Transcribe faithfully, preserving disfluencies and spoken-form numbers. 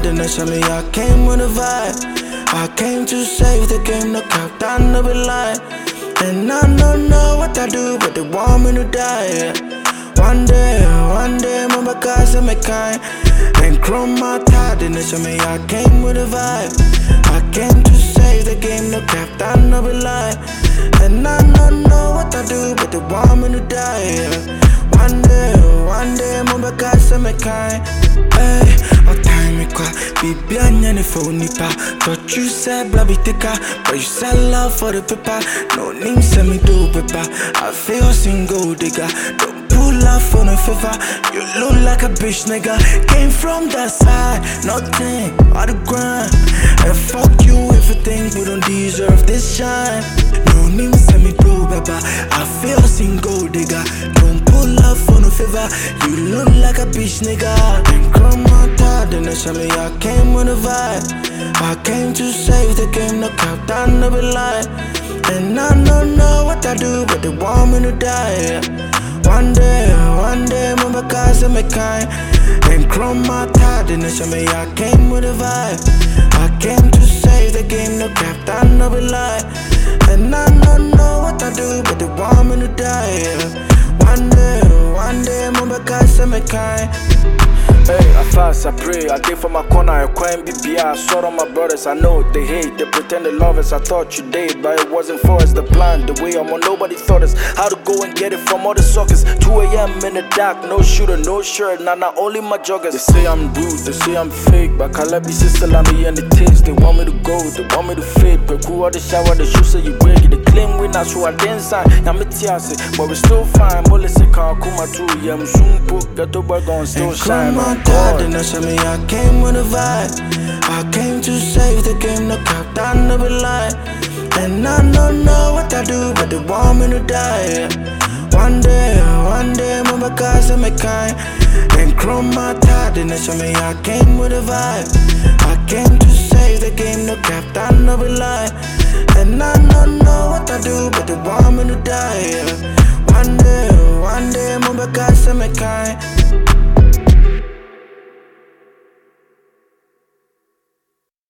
tired and that's me. I came with a vibe. I came to save the game, no cap, I never lie. And I don't know what I do, but they want me to die. Yeah. One day, one day, my guys are my kind. And chrome my tired and that's me. I came with a vibe. I came to save the game, no cap, I never lie. And I don't know what I do, but they want me to die. Yeah. One day, one day, my guys are my kind. Hey, I'll time me qua, be beyond any phone nipa. Thought you said blabby tika, but you said love for the paper. No name send me do paper. I feel single digger. Don't pull up on a favor. You look like a bitch nigga. Came from that side, nothing, all the grind. And fuck you if you think we don't deserve this shine. No name send me do paper. I feel single digger. Don't pull up on a favor. You look like a bitch nigga. Come on, tired, and that's me. I came with a vibe. I came to save the game, no cap, I never lie. And I don't know what I do, but they want me to die. Yeah. One day, one day, my guys are my kind. And chrome my tired, and that's me. I came with a vibe. I came to save the game, no cap, I never lie. And I don't know what I do, but they want me to die. Yeah. One day, one day, my guys are my kind. Hey, I fast, I pray, I did for my corner, I can't be B I saw all my brothers, I know they hate, they pretend they love us. I thought you did, but it wasn't for us. The plan, the way I'm on, nobody thought us how to go and get it from all the suckers. two A M in the dark, no shooter, no shirt, nah, not only my joggers. They say I'm rude, they say I'm fake, but Calabi sister let me and the taste. They want me to go, they want me to fade, but cool all the shower, the shoes say you break it. They claim we not so I didn't sign, I'm a tiase, but we still fine. But let's say can't come out too, yeah, I'm soon book, got the work on still shine. Tired and that's me. I came with a vibe. I came to save the game, no cap, I never lie. And I don't know what I do, but they want me to die. Yeah. One day, one day, my guys are my kind. And chrome my tired and that's me. I came with a vibe. I came to save the game, no cap, I never lie. And I don't know what I do, but they want me to die. Yeah. One day, one day, my guys are my kind.